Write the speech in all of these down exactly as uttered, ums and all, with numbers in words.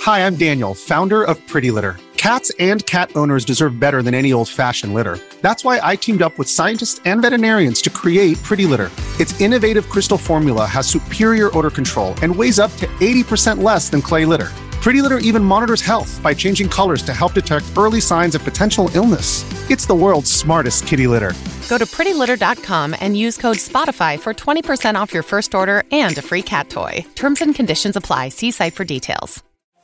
Hi, I'm Daniel, founder of Pretty Litter. Cats and cat owners deserve better than any old-fashioned litter. That's why I teamed up with scientists and veterinarians to create Pretty Litter. Its innovative crystal formula has superior odor control and weighs up to eighty percent less than clay litter. Pretty Litter even monitors health by changing colors to help detect early signs of potential illness. It's the world's smartest kitty litter. Go to pretty litter dot com and use code SPOTIFY for twenty percent off your first order and a free cat toy. Terms and conditions apply. See site for details.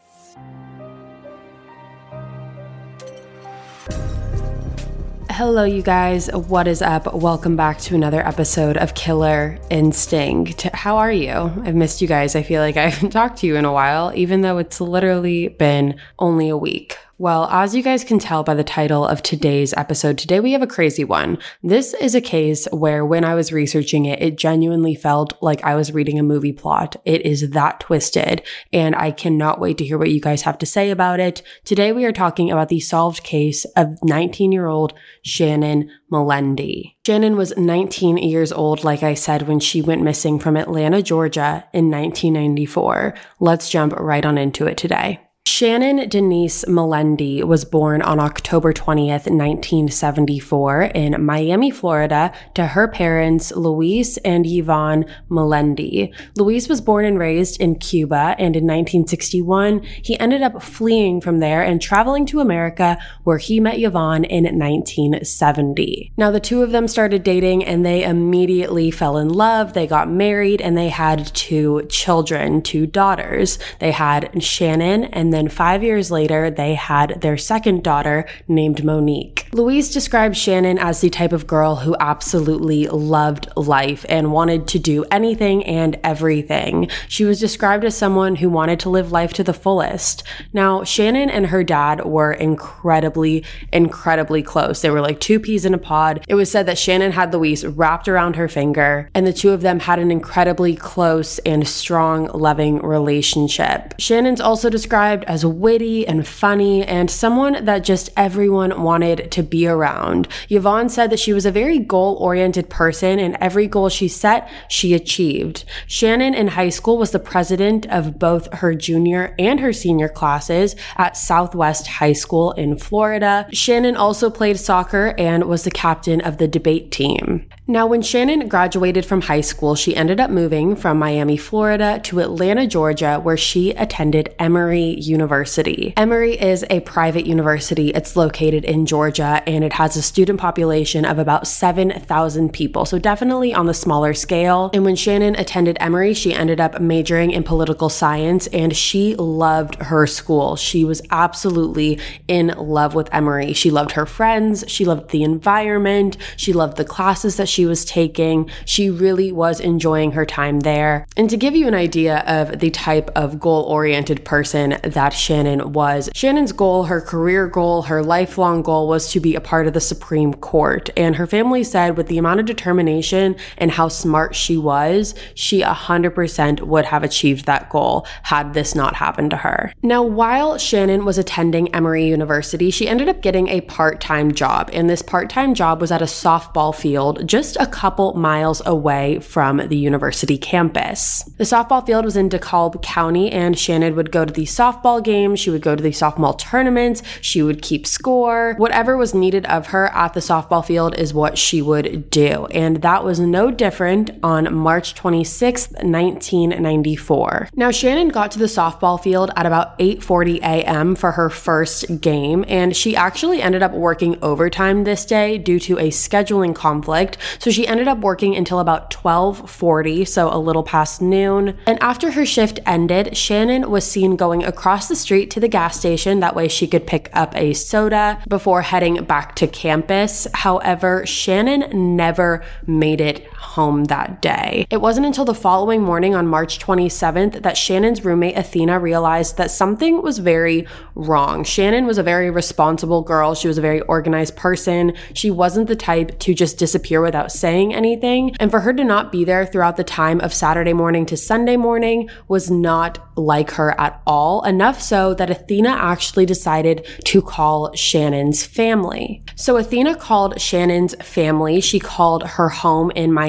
Hello, you guys. What is up? Welcome back to another episode of Killer Instinct. How are you? I've missed you guys. I feel like I haven't talked to you in a while, even though it's literally been only a week. Well, as you guys can tell by the title of today's episode, today we have a crazy one. This is a case where when I was researching it, it genuinely felt like I was reading a movie plot. It is that twisted, and I cannot wait to hear what you guys have to say about it. Today we are talking about the solved case of nineteen-year-old Shannon Melendi. Shannon was nineteen years old, like I said, when she went missing from Atlanta, Georgia in nineteen ninety-four. Let's jump right on into it today. Shannon Denise Melendi was born on October twentieth, nineteen seventy-four in Miami, Florida, to her parents, Luis and Yvonne Melendi. Luis was born and raised in Cuba, and in nineteen sixty-one, he ended up fleeing from there and traveling to America, where he met Yvonne in nineteen seventy. Now, the two of them started dating, and they immediately fell in love. They got married, and they had two children, two daughters. They had Shannon, and then five years later, they had their second daughter named Monique. Luis described Shannon as the type of girl who absolutely loved life and wanted to do anything and everything. She was described as someone who wanted to live life to the fullest. Now, Shannon and her dad were incredibly, incredibly close. They were like two peas in a pod. It was said that Shannon had Luis wrapped around her finger, and the two of them had an incredibly close and strong, loving relationship. Shannon's also described as witty and funny and someone that just everyone wanted to be around. Yvonne said that she was a very goal-oriented person, and every goal she set, she achieved. Shannon in high school was the president of both her junior and her senior classes at Southwest High School in Florida. Shannon also played soccer and was the captain of the debate team. Now, when Shannon graduated from high school, she ended up moving from Miami, Florida to Atlanta, Georgia, where she attended Emory University. Emory is a private university. It's located in Georgia, and it has a student population of about seven thousand people, so definitely on the smaller scale. And when Shannon attended Emory, she ended up majoring in political science, and she loved her school. She was absolutely in love with Emory. She loved her friends. She loved the environment. She loved the classes that she was taking. She really was enjoying her time there. And to give you an idea of the type of goal-oriented person that Shannon was, Shannon's goal, her career goal, her lifelong goal was to be a part of the Supreme Court. And her family said with the amount of determination and how smart she was, she one hundred percent would have achieved that goal had this not happened to her. Now, while Shannon was attending Emory University, she ended up getting a part-time job. And this part-time job was at a softball field just a couple miles away from the university campus. The softball field was in DeKalb County, and Shannon would go to the softball games, she would go to the softball tournaments, she would keep score. Whatever was needed of her at the softball field is what she would do. And that was no different on March twenty-sixth, nineteen ninety-four. Now, Shannon got to the softball field at about eight forty a.m. for her first game, and she actually ended up working overtime this day due to a scheduling conflict. So she ended up working until about twelve forty, so a little past noon. And after her shift ended, Shannon was seen going across the street to the gas station. That way she could pick up a soda before heading back to campus. However, Shannon never made it home that day. It wasn't until the following morning on March twenty-seventh that Shannon's roommate Athena realized that something was very wrong. Shannon was a very responsible girl. She was a very organized person. She wasn't the type to just disappear without saying anything. And for her to not be there throughout the time of Saturday morning to Sunday morning was not like her at all. Enough so that Athena actually decided to call Shannon's family. So Athena called Shannon's family. She called her home in Miami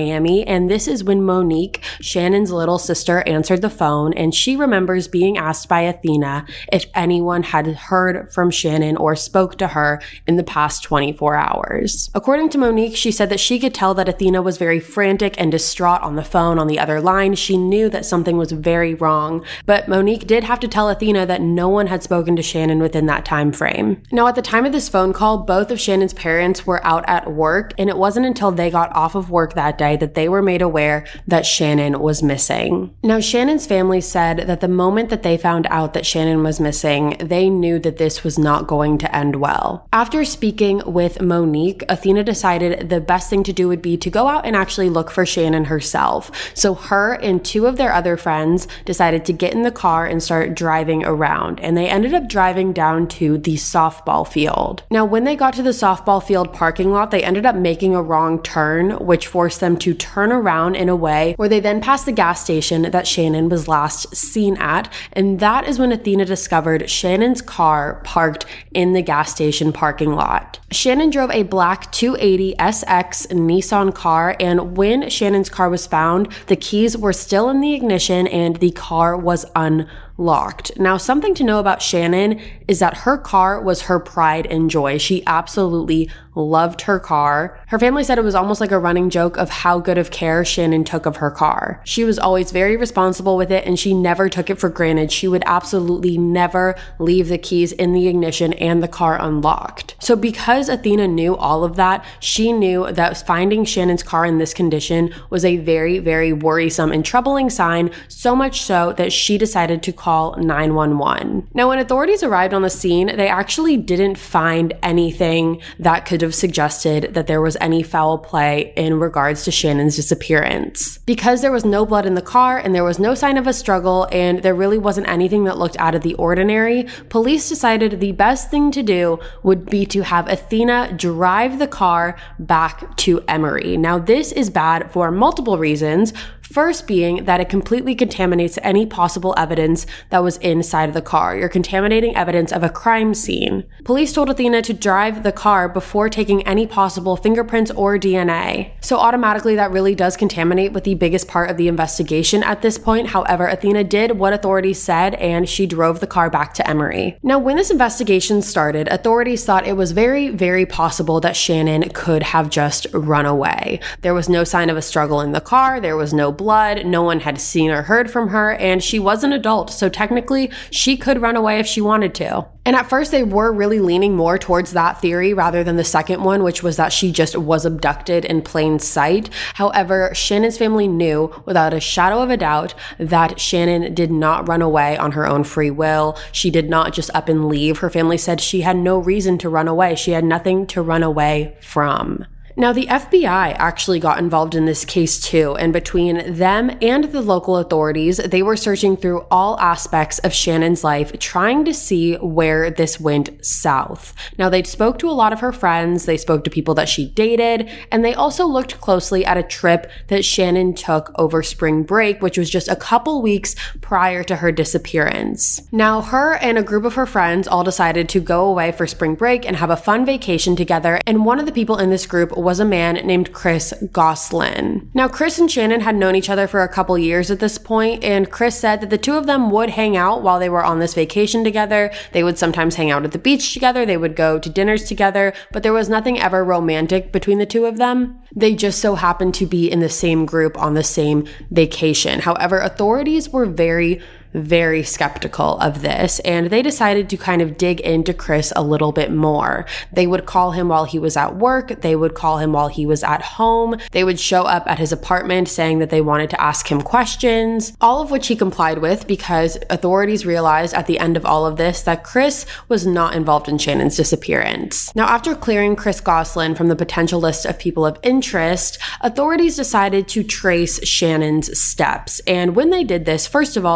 Miami, and this is when Monique, Shannon's little sister, answered the phone, and she remembers being asked by Athena if anyone had heard from Shannon or spoke to her in the past twenty-four hours. According to Monique, she said that she could tell that Athena was very frantic and distraught on the phone on the other line. She knew that something was very wrong, but Monique did have to tell Athena that no one had spoken to Shannon within that time frame. Now, at the time of this phone call, both of Shannon's parents were out at work, and it wasn't until they got off of work that day that they were made aware that Shannon was missing. Now, Shannon's family said that the moment that they found out that Shannon was missing, they knew that this was not going to end well. After speaking with Monique, Athena decided the best thing to do would be to go out and actually look for Shannon herself. So her and two of their other friends decided to get in the car and start driving around, and they ended up driving down to the softball field. Now, when they got to the softball field parking lot, they ended up making a wrong turn, which forced them to turn around in a way where they then passed the gas station that Shannon was last seen at, and that is when Athena discovered Shannon's car parked in the gas station parking lot. Shannon drove a black two eighty S X Nissan car, and when Shannon's car was found, the keys were still in the ignition and the car was unlocked. Now, something to know about Shannon is that her car was her pride and joy. She absolutely loved her car. Her family said it was almost like a running joke of how good of care Shannon took of her car. She was always very responsible with it, and she never took it for granted. She would absolutely never leave the keys in the ignition and the car unlocked. So because Athena knew all of that, she knew that finding Shannon's car in this condition was a very, very worrisome and troubling sign, so much so that she decided to call nine one one. Now, when authorities arrived on the scene, they actually didn't find anything that could have suggested that there was any foul play in regards to Shannon's disappearance. Because there was no blood in the car and there was no sign of a struggle and there really wasn't anything that looked out of the ordinary, police decided the best thing to do would be to have Athena drive the car back to Emory. Now, this is bad for multiple reasons. First being that it completely contaminates any possible evidence that was inside of the car. You're contaminating evidence of a crime scene. Police told Athena to drive the car before taking any possible fingerprints or D N A. So automatically that really does contaminate with the biggest part of the investigation at this point. However, Athena did what authorities said and she drove the car back to Emory. Now, when this investigation started, authorities thought it was very, very possible that Shannon could have just run away. There was no sign of a struggle in the car. There was no blood. No one had seen or heard from her, and she was an adult, so technically she could run away if she wanted to. And at first they were really leaning more towards that theory rather than the second one, which was that she just was abducted in plain sight. However, Shannon's family knew without a shadow of a doubt that Shannon did not run away on her own free will. She did not just up and leave. Her family said she had no reason to run away. She had nothing to run away from. Now, the F B I actually got involved in this case too, and between them and the local authorities, they were searching through all aspects of Shannon's life, trying to see where this went south. Now, they spoke to a lot of her friends, they spoke to people that she dated, and they also looked closely at a trip that Shannon took over spring break, which was just a couple weeks prior to her disappearance. Now, her and a group of her friends all decided to go away for spring break and have a fun vacation together, and one of the people in this group was a man named Chris Goslin. Now, Chris and Shannon had known each other for a couple years at this point, and Chris said that the two of them would hang out while they were on this vacation together. They would sometimes hang out at the beach together, they would go to dinners together, but there was nothing ever romantic between the two of them. They just so happened to be in the same group on the same vacation. However, authorities were very very skeptical of this, and they decided to kind of dig into Chris a little bit more. They would call him while he was at work, they would call him while he was at home, they would show up at his apartment saying that they wanted to ask him questions, all of which he complied with because authorities realized at the end of all of this that Chris was not involved in Shannon's disappearance. Now, after clearing Chris Goslin from the potential list of people of interest, authorities decided to trace Shannon's steps, and when they did this, first of all, they were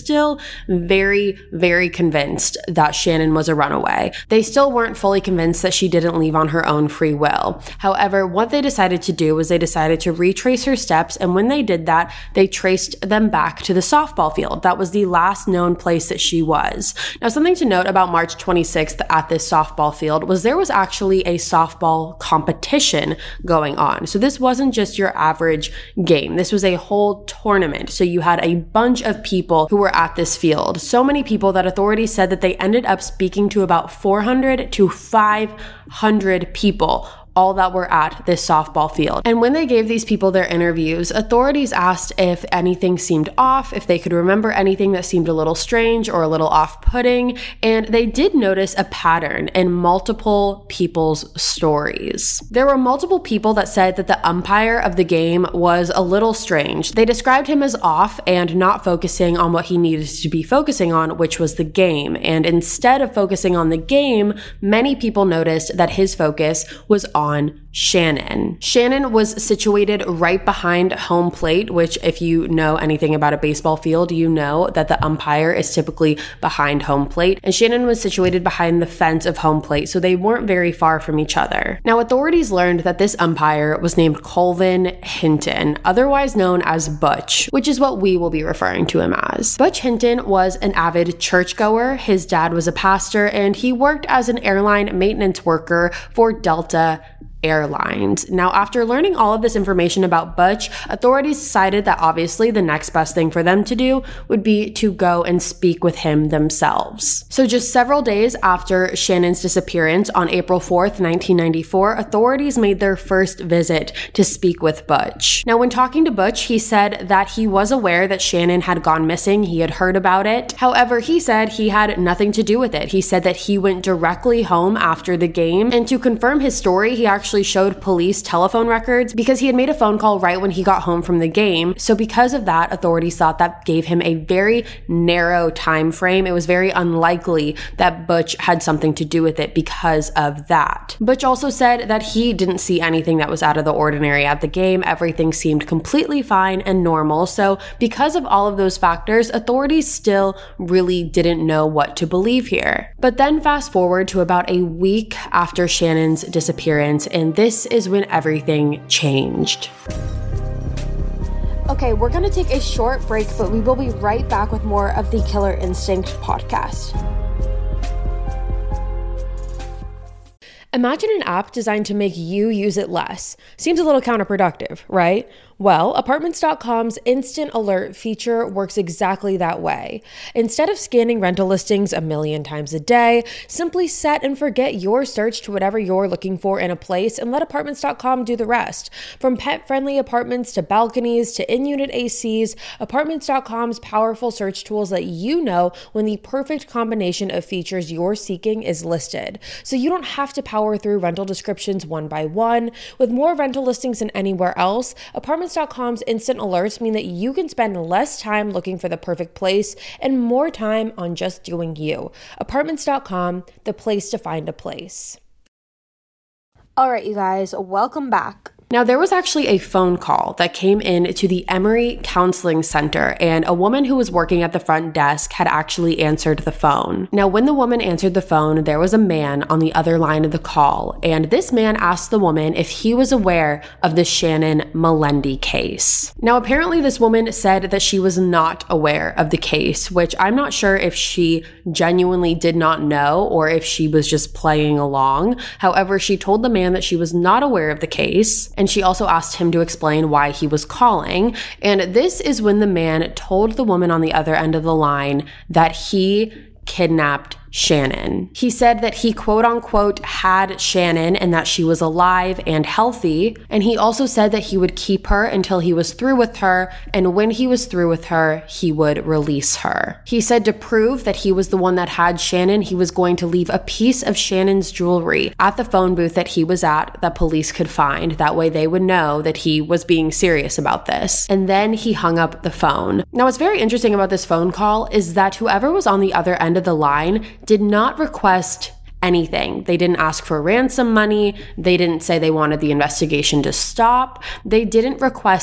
still very, very convinced that Shannon was a runaway. They still weren't fully convinced that she didn't leave on her own free will. However, what they decided to do was they decided to retrace her steps, and when they did that, they traced them back to the softball field. That was the last known place that she was. Now, something to note about March twenty-sixth at this softball field was there was actually a softball competition going on. So this wasn't just your average game. This was a whole tournament. So you had a bunch of people who were at this field. So many people that authorities said that they ended up speaking to about four hundred to five hundred people, all that were at this softball field. And when they gave these people their interviews, authorities asked if anything seemed off, if they could remember anything that seemed a little strange or a little off-putting, and they did notice a pattern in multiple people's stories. There were multiple people that said that the umpire of the game was a little strange. They described him as off and not focusing on what he needed to be focusing on, which was the game. And instead of focusing on the game, many people noticed that his focus was on on Shannon. Shannon was situated right behind home plate, which if you know anything about a baseball field, you know that the umpire is typically behind home plate. And Shannon was situated behind the fence of home plate, so they weren't very far from each other. Now, authorities learned that this umpire was named Colvin Hinton, otherwise known as Butch, which is what we will be referring to him as. Butch Hinton was an avid churchgoer. His dad was a pastor, and he worked as an airline maintenance worker for Delta Airlines. Now, after learning all of this information about Butch, authorities decided that obviously the next best thing for them to do would be to go and speak with him themselves. So just several days after Shannon's disappearance on April fourth, nineteen ninety-four, authorities made their first visit to speak with Butch. Now, when talking to Butch, he said that he was aware that Shannon had gone missing. He had heard about it. However, he said he had nothing to do with it. He said that he went directly home after the game, and to confirm his story, he actually showed police telephone records because he had made a phone call right when he got home from the game. So because of that, authorities thought that gave him a very narrow time frame. It was very unlikely that Butch had something to do with it because of that. Butch also said that he didn't see anything that was out of the ordinary at the game. Everything seemed completely fine and normal. So because of all of those factors, authorities still really didn't know what to believe here. But then fast forward to about a week after Shannon's disappearance, and this is when everything changed. Okay, we're going to take a short break, but we will be right back with more of the Killer Instinct podcast. Imagine an app designed to make you use it less. Seems a little counterproductive, right? Well, Apartments dot com's Instant Alert feature works exactly that way. Instead of scanning rental listings a million times a day, simply set and forget your search to whatever you're looking for in a place and let Apartments dot com do the rest. From pet-friendly apartments to balconies to in-unit A Cs, Apartments dot com's powerful search tools let you know when the perfect combination of features you're seeking is listed. So you don't have to power through rental descriptions one by one. With more rental listings than anywhere else, Apartments dot com's instant alerts mean that you can spend less time looking for the perfect place and more time on just doing you. Apartments dot com, the place to find a place. All right, you guys, welcome back. Now, there was actually a phone call that came in to the Emory Counseling Center, and a woman who was working at the front desk had actually answered the phone. Now, when the woman answered the phone, there was a man on the other line of the call, and this man asked the woman if he was aware of the Shannon Melendi case. Now, apparently this woman said that she was not aware of the case, which I'm not sure if she genuinely did not know or if she was just playing along. However, she told the man that she was not aware of the case, and she also asked him to explain why he was calling. And this is when the man told the woman on the other end of the line that he kidnapped Shannon. He said that he quote unquote had Shannon and that she was alive and healthy. And he also said that he would keep her until he was through with her. And when he was through with her, he would release her. He said to prove that he was the one that had Shannon, he was going to leave a piece of Shannon's jewelry at the phone booth that he was at that police could find. That way they would know that he was being serious about this. And then he hung up the phone. Now, what's very interesting about this phone call is that whoever was on the other end of the line did not request anything. They didn't ask for ransom money. They didn't say they wanted the investigation to stop. They didn't request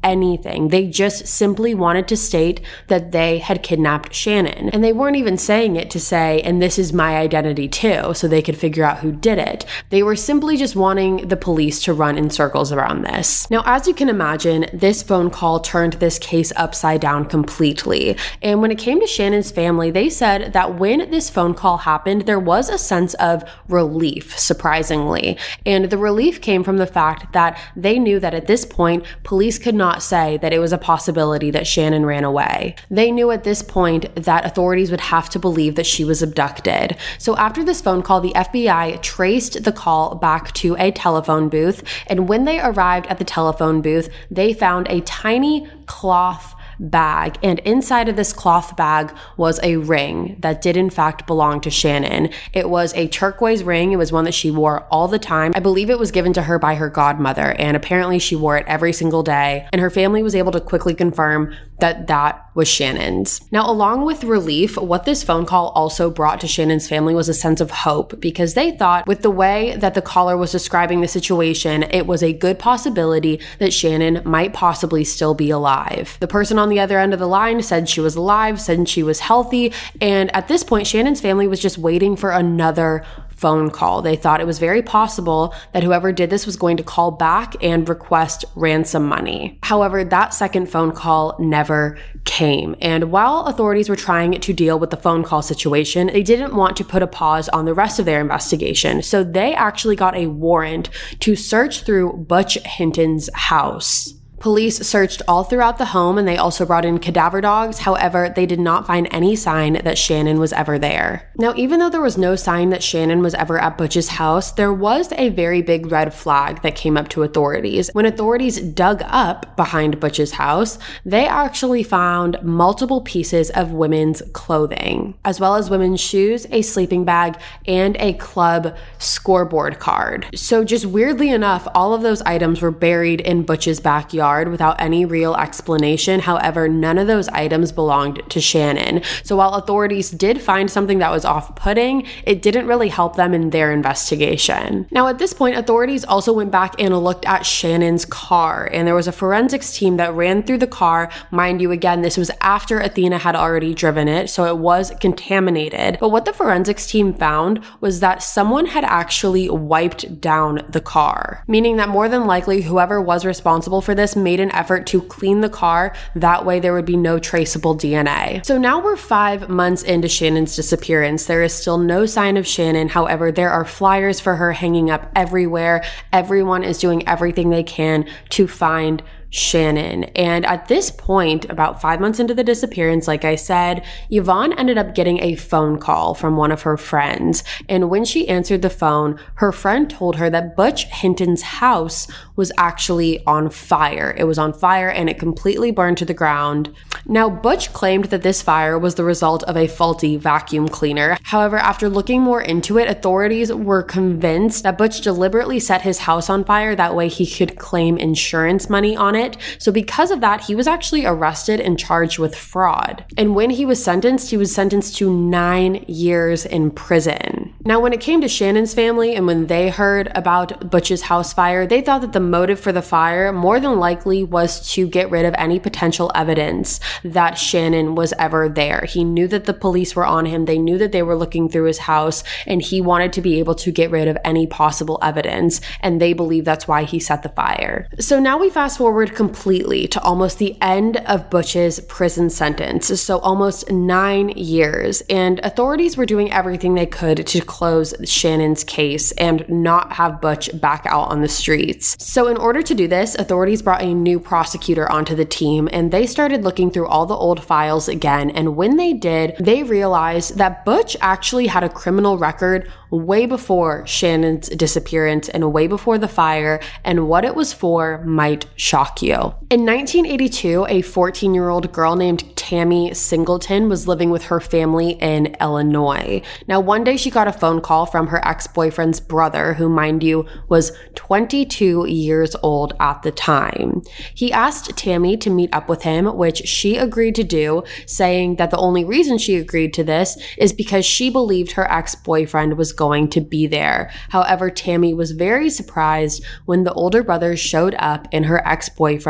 anything. They just simply wanted to state that they had kidnapped Shannon. And they weren't even saying it to say, and this is my identity too, so they could figure out who did it. They were simply just wanting the police to run in circles around this. Now, as you can imagine, this phone call turned this case upside down completely. And when it came to Shannon's family, they said that when this phone call happened, there was a sense of relief, surprisingly. And the relief came from the fact that they knew that at this point, police could not say that it was a possibility that Shannon ran away. They knew at this point that authorities would have to believe that she was abducted. So after this phone call, the F B I traced the call back to a telephone booth. And when they arrived at the telephone booth, they found a tiny cloth bag, and inside of this cloth bag was a ring that did in fact belong to Shannon. It was a turquoise ring. It was one that she wore all the time. I believe it was given to her by her godmother, and apparently she wore it every single day, and her family was able to quickly confirm that that was Shannon's. Now, along with relief, what this phone call also brought to Shannon's family was a sense of hope, because they thought with the way that the caller was describing the situation, it was a good possibility that Shannon might possibly still be alive. The person on the other end of the line said she was alive, said she was healthy, and at this point, Shannon's family was just waiting for another phone call. They thought it was very possible that whoever did this was going to call back and request ransom money. However, that second phone call never came. And while authorities were trying to deal with the phone call situation, they didn't want to put a pause on the rest of their investigation. So they actually got a warrant to search through Butch Hinton's house. Police searched all throughout the home, and they also brought in cadaver dogs. However, they did not find any sign that Shannon was ever there. Now, even though there was no sign that Shannon was ever at Butch's house, there was a very big red flag that came up to authorities. When authorities dug up behind Butch's house, they actually found multiple pieces of women's clothing, as well as women's shoes, a sleeping bag, and a club scoreboard card. So just weirdly enough, all of those items were buried in Butch's backyard without any real explanation. However, none of those items belonged to Shannon. So while authorities did find something that was off-putting, it didn't really help them in their investigation. Now, at this point, authorities also went back and looked at Shannon's car, and there was a forensics team that ran through the car. Mind you, again, this was after Athena had already driven it, so it was contaminated. But what the forensics team found was that someone had actually wiped down the car, meaning that more than likely whoever was responsible for this made an effort to clean the car. That way there would be no traceable D N A. So now we're five months into Shannon's disappearance. There is still no sign of Shannon. However, there are flyers for her hanging up everywhere. Everyone is doing everything they can to find Shannon. And at this point, about five months into the disappearance, like I said, Yvonne ended up getting a phone call from one of her friends. And when she answered the phone, her friend told her that Butch Hinton's house was actually on fire. It was on fire and it completely burned to the ground. Now, Butch claimed that this fire was the result of a faulty vacuum cleaner. However, after looking more into it, authorities were convinced that Butch deliberately set his house on fire. That way he could claim insurance money on it. So because of that, he was actually arrested and charged with fraud. And when he was sentenced, he was sentenced to nine years in prison. Now, when it came to Shannon's family and when they heard about Butch's house fire, they thought that the motive for the fire more than likely was to get rid of any potential evidence that Shannon was ever there. He knew that the police were on him. They knew that they were looking through his house, and he wanted to be able to get rid of any possible evidence. And they believe that's why he set the fire. So now we fast forward completely to almost the end of Butch's prison sentence. So almost nine years. And authorities were doing everything they could to close Shannon's case and not have Butch back out on the streets. So in order to do this, authorities brought a new prosecutor onto the team, and they started looking through all the old files again. And when they did, they realized that Butch actually had a criminal record way before Shannon's disappearance and way before the fire, and what it was for might shock you. In nineteen eighty-two, a fourteen-year-old girl named Tammy Singleton was living with her family in Illinois. Now, one day she got a phone call from her ex-boyfriend's brother, who, mind you, was twenty-two years old at the time. He asked Tammy to meet up with him, which she agreed to do, saying that the only reason she agreed to this is because she believed her ex-boyfriend was going to be there. However, Tammy was very surprised when the older brother showed up and her ex-boyfriend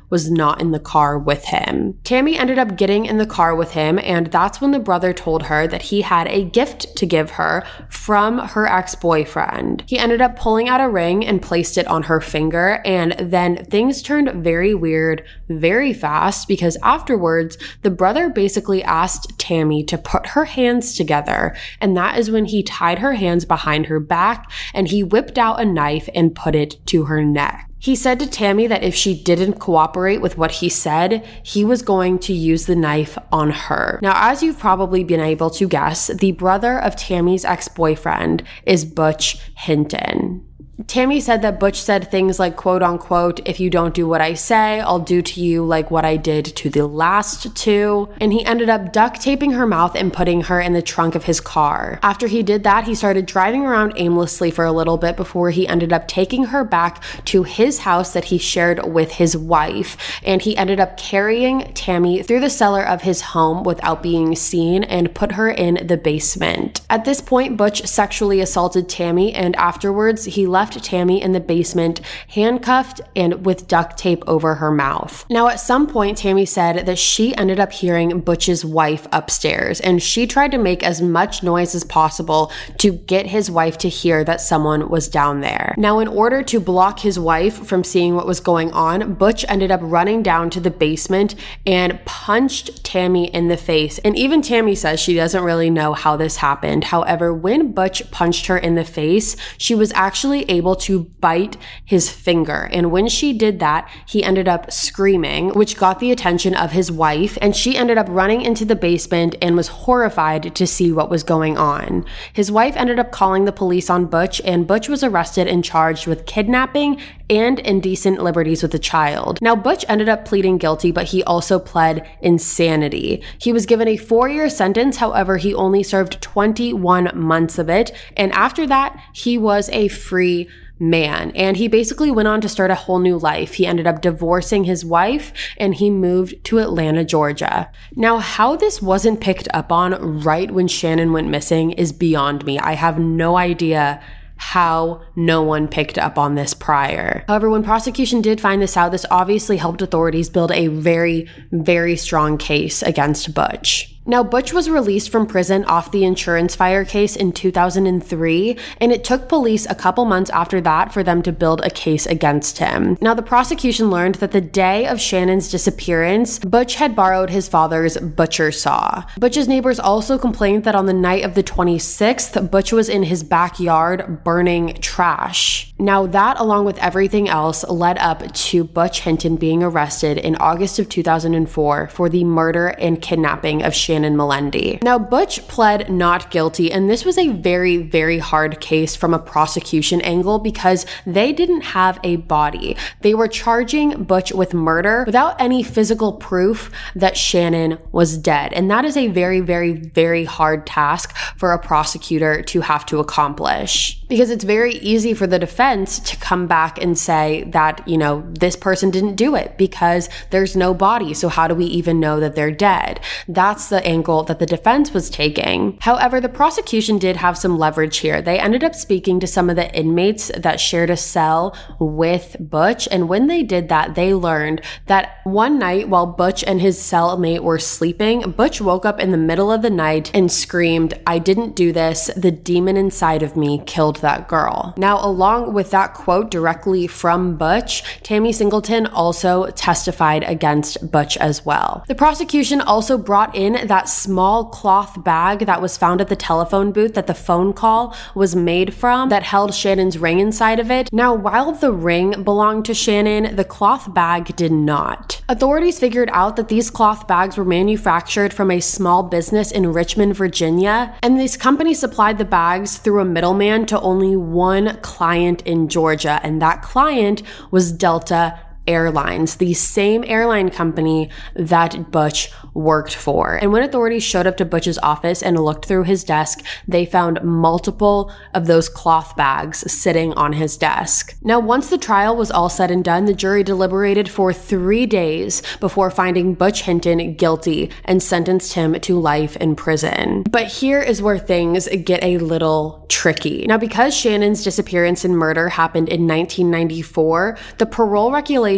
was not in the car with him. Tammy ended up getting in the car with him, and that's when the brother told her that he had a gift to give her from her ex-boyfriend. He ended up pulling out a ring and placed it on her finger, and then things turned very weird very fast because afterwards, the brother basically asked Tammy to put her hands together, and that is when he tied her hands behind her back and he whipped out a knife and put it to her neck. He said to Tammy that if she didn't cooperate with what he said, he was going to use the knife on her. Now, as you've probably been able to guess, the brother of Tammy's ex-boyfriend is Butch Hinton. Tammy said that Butch said things like, quote unquote, if you don't do what I say, I'll do to you like what I did to the last two. And he ended up duct taping her mouth and putting her in the trunk of his car. After he did that, he started driving around aimlessly for a little bit before he ended up taking her back to his house that he shared with his wife. And he ended up carrying Tammy through the cellar of his home without being seen and put her in the basement. At this point, Butch sexually assaulted Tammy, and afterwards he left Tammy in the basement, handcuffed and with duct tape over her mouth. Now, at some point, Tammy said that she ended up hearing Butch's wife upstairs, and she tried to make as much noise as possible to get his wife to hear that someone was down there. Now, in order to block his wife from seeing what was going on, Butch ended up running down to the basement and punched Tammy in the face. And even Tammy says she doesn't really know how this happened. However, when Butch punched her in the face, she was actually able able to bite his finger. And when she did that, he ended up screaming, which got the attention of his wife, and she ended up running into the basement and was horrified to see what was going on. His wife ended up calling the police on Butch, and Butch was arrested and charged with kidnapping and indecent liberties with a child. Now, Butch ended up pleading guilty, but he also pled insanity. He was given a four-year sentence, however, he only served twenty-one months of it, and after that, he was a free man. And he basically went on to start a whole new life. He ended up divorcing his wife and he moved to Atlanta, Georgia. Now, how this wasn't picked up on right when Shannon went missing is beyond me. I have no idea how no one picked up on this prior. However, when prosecution did find this out, this obviously helped authorities build a very, very strong case against Butch. Now, Butch was released from prison off the insurance fire case in two thousand three, and it took police a couple months after that for them to build a case against him. Now, the prosecution learned that the day of Shannon's disappearance, Butch had borrowed his father's butcher saw. Butch's neighbors also complained that on the night of the twenty-sixth, Butch was in his backyard burning trash. Now, that, along with everything else, led up to Butch Hinton being arrested in August of two thousand four for the murder and kidnapping of Shannon Melendi. Now, Butch pled not guilty, and this was a very, very hard case from a prosecution angle because they didn't have a body. They were charging Butch with murder without any physical proof that Shannon was dead. And that is a very, very, very hard task for a prosecutor to have to accomplish. Because it's very easy for the defense to come back and say that, you know, this person didn't do it because there's no body. So how do we even know that they're dead? That's the angle that the defense was taking. However, the prosecution did have some leverage here. They ended up speaking to some of the inmates that shared a cell with Butch. And when they did that, they learned that one night while Butch and his cellmate were sleeping, Butch woke up in the middle of the night and screamed, "I didn't do this. The demon inside of me killed that girl." Now, along with that quote directly from Butch, Tammy Singleton also testified against Butch as well. The prosecution also brought in that small cloth bag that was found at the telephone booth that the phone call was made from that held Shannon's ring inside of it. Now, while the ring belonged to Shannon, the cloth bag did not. Authorities figured out that these cloth bags were manufactured from a small business in Richmond, Virginia, and this company supplied the bags through a middleman to only one client in Georgia, and that client was Delta Airlines, the same airline company that Butch worked for. And when authorities showed up to Butch's office and looked through his desk, they found multiple of those cloth bags sitting on his desk. Now, once the trial was all said and done, the jury deliberated for three days before finding Butch Hinton guilty and sentenced him to life in prison. But here is where things get a little tricky. Now, because Shannon's disappearance and murder happened in nineteen ninety-four, the parole regulations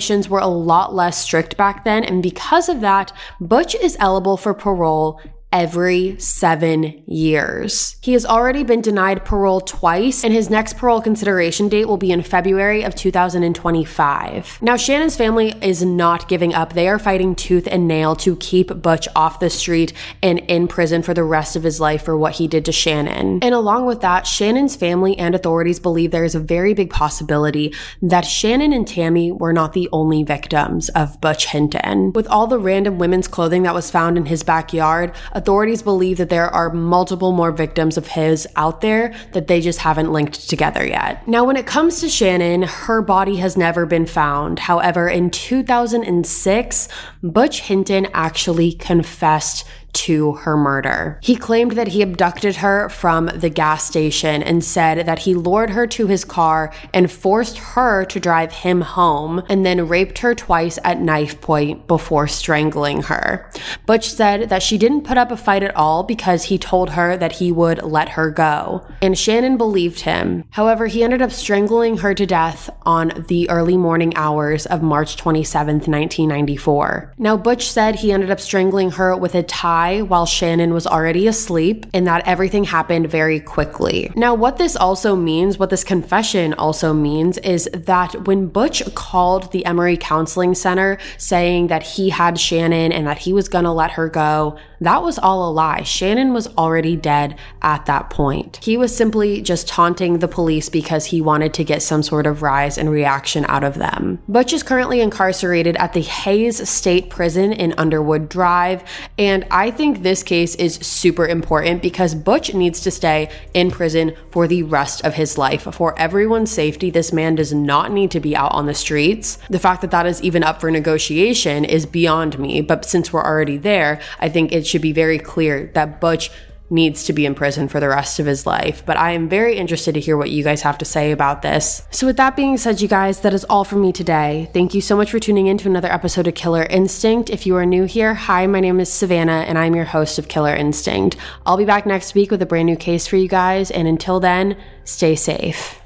regulations were a lot less strict back then, and because of that, Butch is eligible for parole every seven years. He has already been denied parole twice, and his next parole consideration date will be in February of two thousand twenty-five. Now, Shannon's family is not giving up. They are fighting tooth and nail to keep Butch off the street and in prison for the rest of his life for what he did to Shannon. And along with that, Shannon's family and authorities believe there is a very big possibility that Shannon and Tammy were not the only victims of Butch Hinton. With all the random women's clothing that was found in his backyard, authorities believe that there are multiple more victims of his out there that they just haven't linked together yet. Now, when it comes to Shannon, her body has never been found. However, in two thousand six, Butch Hinton actually confessed to her murder. He claimed that he abducted her from the gas station and said that he lured her to his car and forced her to drive him home and then raped her twice at knife point before strangling her. Butch said that she didn't put up a fight at all because he told her that he would let her go, and Shannon believed him. However, he ended up strangling her to death on the early morning hours of March twenty-seventh, nineteen ninety-four. Now, Butch said he ended up strangling her with a tie while Shannon was already asleep, and that everything happened very quickly. Now, what this also means, what this confession also means, is that when Butch called the Emory Counseling Center saying that he had Shannon and that he was gonna let her go, that was all a lie. Shannon was already dead at that point. He was simply just taunting the police because he wanted to get some sort of rise and reaction out of them. Butch is currently incarcerated at the Hayes State Prison in Underwood Drive, and I think this case is super important because Butch needs to stay in prison for the rest of his life. For everyone's safety, this man does not need to be out on the streets. The fact that that is even up for negotiation is beyond me, but since we're already there, I think it should be very clear that Butch needs to be in prison for the rest of his life. But I am very interested to hear what you guys have to say about this. So with that being said, you guys, that is all from me today. Thank you so much for tuning in to another episode of Killer Instinct. If you are new here, hi, my name is Savannah and I'm your host of Killer Instinct. I'll be back next week with a brand new case for you guys, and until then, stay safe.